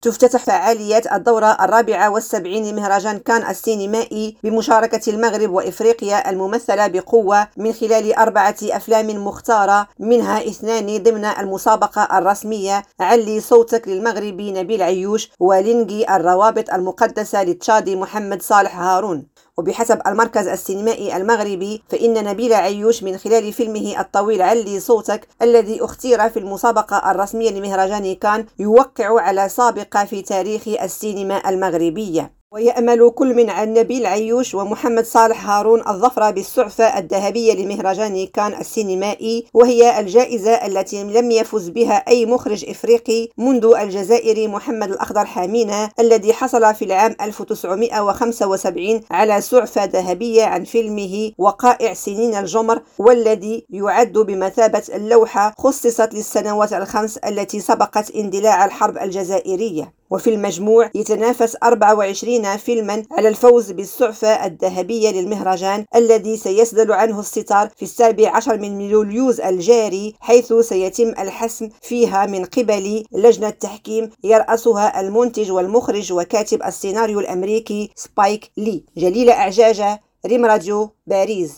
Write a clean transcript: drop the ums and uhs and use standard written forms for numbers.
تفتتح فعاليات الدورة 74 لمهرجان كان السينمائي بمشاركة المغرب وإفريقيا الممثلة بقوة من خلال 4 أفلام مختارة، منها 2 ضمن المسابقة الرسمية: علي صوتك للمغربي نبيل عيوش، ولينجي الروابط المقدسة للتشادي محمد صالح هارون. وبحسب المركز السينمائي المغربي، فإن نبيل عيوش من خلال فيلمه الطويل علي صوتك الذي اختير في المسابقة الرسمية لمهرجان كان يوقع على سابقة في تاريخ السينما المغربية. ويأمل كل من نبيل عيوش ومحمد صالح هارون الظفر بالسعفة الذهبية لمهرجان كان السينمائي، وهي الجائزة التي لم يفز بها أي مخرج إفريقي منذ الجزائري محمد الأخضر حامينة، الذي حصل في العام 1975 على سعفة ذهبية عن فيلمه وقائع سنين الجمر، والذي يعد بمثابة اللوحة خصصت للسنوات ال5 التي سبقت اندلاع الحرب الجزائرية. وفي المجموع يتنافس 24 فيلما على الفوز بالسعفة الذهبية للمهرجان، الذي سيسدل عنه الستار في 17 من يوليوز الجاري، حيث سيتم الحسم فيها من قبل لجنة تحكيم يرأسها المنتج والمخرج وكاتب السيناريو الأمريكي سبايك لي. جليلة أعجاجة، ريم راديو، باريس.